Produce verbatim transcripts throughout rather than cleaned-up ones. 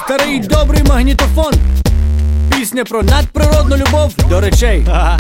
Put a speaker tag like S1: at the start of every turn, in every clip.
S1: Старий добрий магнітофон. Пісня про надприродну любов до речей. Ага.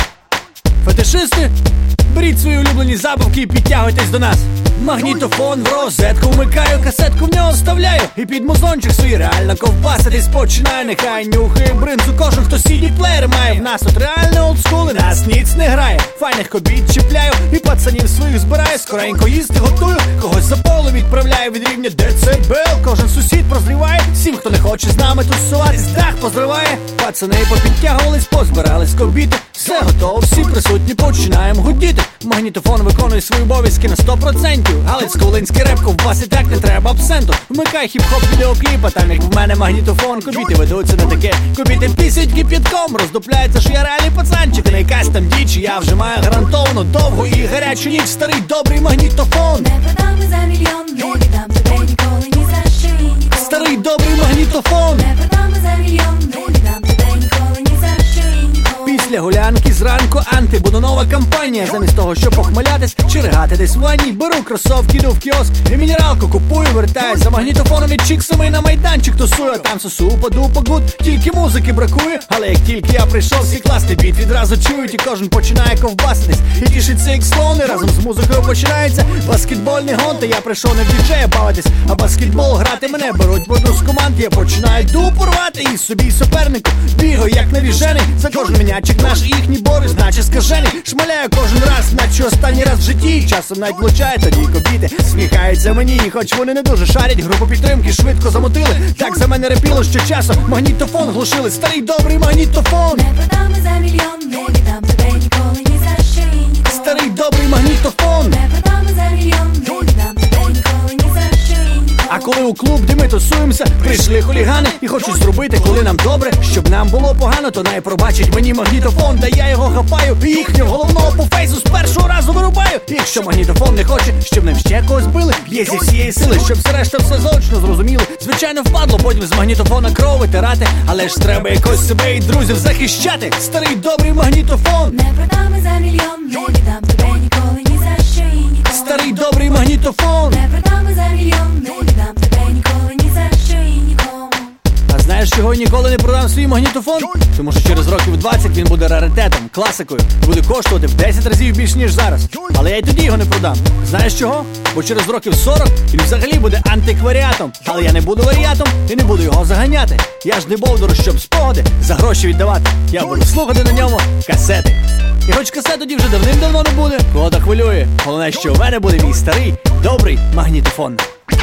S1: Фетишисти, беріть свої улюблені забавки і підтягуйтесь до нас. Магнітофон в розетку вмикаю, касетку в нього вставляю і під музончик свій реально ковбаситись починаю. Нехай нюхає бринзу кожен, хто сі ді-плеєр має. В нас тут реально олдскул і нас ніц не грає. Файних кобіт чіпляю і пацанів своїх збираю. Скоренько їсти готую, когось за поле відправляю від рівня децибел. Кожен сусід прозріває, всім, хто не хоче з нами тусуватись, дах позриває. Пацани попідтягувались, позбирались кобіти. Все готово, всі присутні, починаємо гудіти. Магнітофон виконує свої обов'язки на сто процентів. Галицько-волинський реп, ковбаси так не треба абсенту. Вмикай хіп-хоп відеокліпа, там як в мене магнітофон. Кобіти ведуться на таке, кобіти пісять кип'ятком. Роздупляється, що я реальний пацанчик, не якась там діч. Я вже маю гарантовано довгу і гарячу ніч. Старий добрий магнітофон.
S2: Не продам за мільйон, не віддам тебе ніколи, ні за що і ніколи.
S1: Старий добрий магнітофон.
S2: Не продам за мільйон, не віддам тебе ніколи, ні за що і ніколи.
S1: Після гулянки зранку анти, буде нова кампанія. Замість того, щоб похмелятись чи ригати десь в ванні, беру кросовки, йду в кіоск і мінералку купую, вертаюсь за магнітофоном і чіксами на майданчик тусую. Там сосу, паду, погуд, тільки музики бракує. Але як тільки я прийшов, всі класний біт відразу чують, і кожен починає ковбаситись і тішиться як слони. Разом з музикою починається баскетбольний гонт. Я прийшов не в діджея бавитись, а баскетбол грати. Мене беруть в одну з команд, я починаю дупу рвати і собі і супернику бігаю як навіжений. За кожен мінячик наш їхній борис, наче скажений. Шмаляю кожен раз, наче останній раз в житті. Часом навіть влучає, тоді кобіти сміхаються мені. І хоч вони не дуже шарять, групу підтримки швидко замотили. Так за мене репіло, що часом магнітофон глушили. Старий добрий магнітофон.
S2: Не продам за мільйон, не віддам тебе ніколи, ні за що і ніколи.
S1: Старий добрий магнітофон.
S2: Не продам за мільйон, не віддам тебе ніколи, ні за що і ніколи.
S1: А коли у клуб, де ми тусуємося, прийшли хулігани і хочуть зробити, коли нам добре, щоб нам було погано, то най пробачить мені магнітофон. Та я його хапаю і їхнього головного по фейсу з першого разу вирубаю. І якщо магнітофон не хоче, щоб ним ще когось били, б'є зі всієї сили, щоб все решта все зочно зрозуміли. Звичайно, впадло потім з магнітофона кров витирати, але ж треба якось себе і друзів захищати. Старий добрий магнітофон.
S2: Не продам за мільйон, не віддам тебе ніколи, ні за що і ніколи.
S1: Старий добрий магнітофон.
S2: Не продам за мільйон, не віддам тебе ніколи, ні за що і нікому.
S1: А знаєш, чого ніколи не продам свій магнітофон? Тому що через років двадцять він буде раритетом, класикою, буде коштувати в десять разів більш ніж зараз. Але я й тоді його не продам. Знаєш чого? Бо через років сорок він взагалі буде антикваріатом. Але я не буду варіатом і не буду його заганяти. Я ж не бовдур, щоб спогади за гроші віддавати. Я буду слухати на ньому касети. І хоч касет тоді вже давним-давно не буде, кого то хвилює. Головне, що у мене буде мій старий добрий магнітофон.